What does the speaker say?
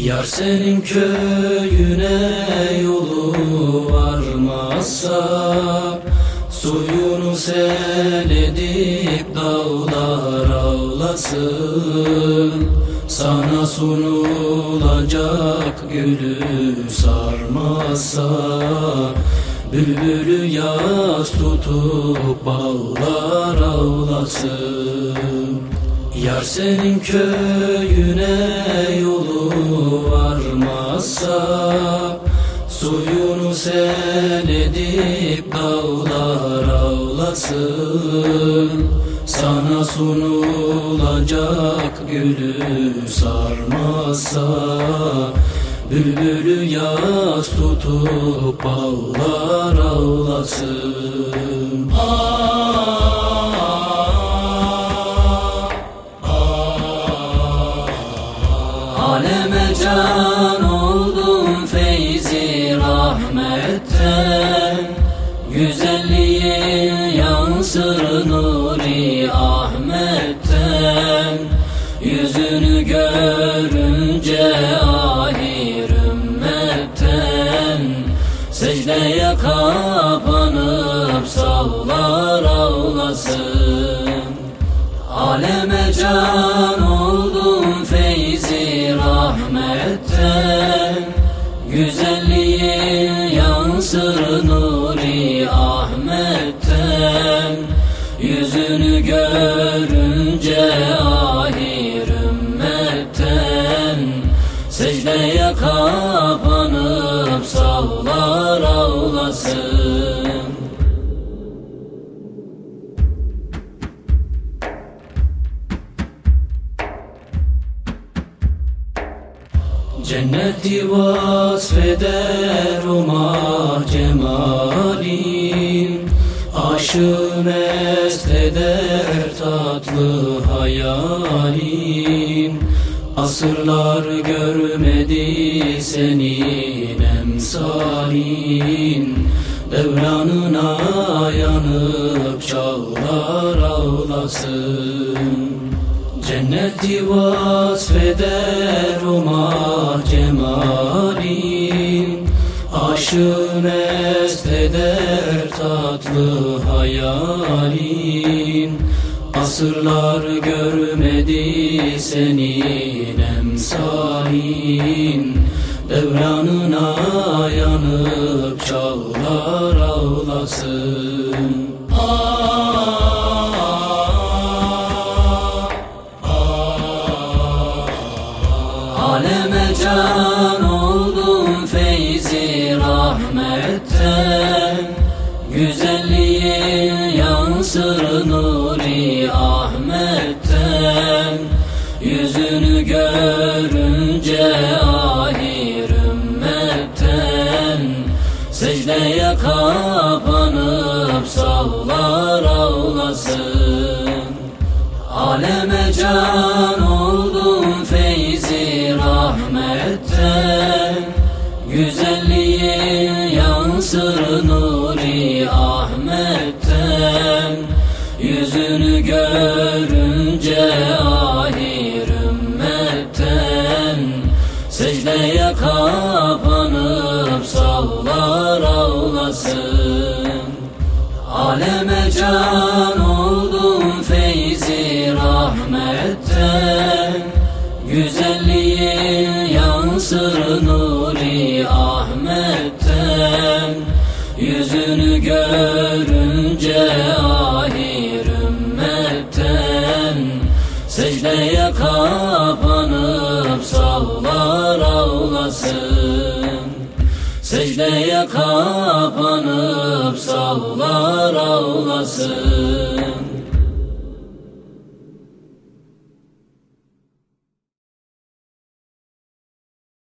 Yar senin köyüne yolu varmazsa, suyunu sel edip dağlar ağlasın. Sana sunulacak gülü sarmazsa, bülbülü yas tutup bağlar ağlasın. Yar senin köyüne yolu varmazsa, suyunu sel edip dağlar ağlasın. Sana sunulacak gülü sarmazsa, bülbülü yas tutup bağlar ağlasın. Aleme can oldum feyzi rahmetten, güzelliğin yansır nuri Ahmet'ten. Yüzünü görünce ahir ümmetten, secdeye kapanıp sağlar ağlasın. Aleme can oldum feyzi rahmetten, güzelliğin yansır nuri Ahmet'ten. Yüzünü görünce ahir ümmetten, secdeye kapanıp sağlar ağlasın. Cenneti vasfeder o mah cemalin, aşığı mest eder tatlı hayalin. Asırlar görmedi senin emsalin, devranına yanıp çağlar ağlasın. Cenneti vasfeder o mah cemalin, aşığı mest eder tatlı hayalin. Asırlar görmedi senin emsalin, devranına yanıp çağlar ağlasın. Aleme can oldum feyzi rahmetten, güzelliğin yansır nuri Ahmet'ten. Yüzünü görünce ahir ümmetten, secdeye kapanıp sağlar ağlasın. Aleme can oldum feyzi rahmetten, güzelliğin yansır nuri Ahmet'ten. Yüzünü görünce ahir ümmetten, secdeye kapanıp sağlar ağlasın. Aleme can oldum feyzi rahmetten, güzelliğin yansır nuri Ahmet'ten. Yüzünü görünce ahir ümmetten, secdeye kapanıp sağlar ağlasın. Secdeye kapanıp sağlar ağlasın.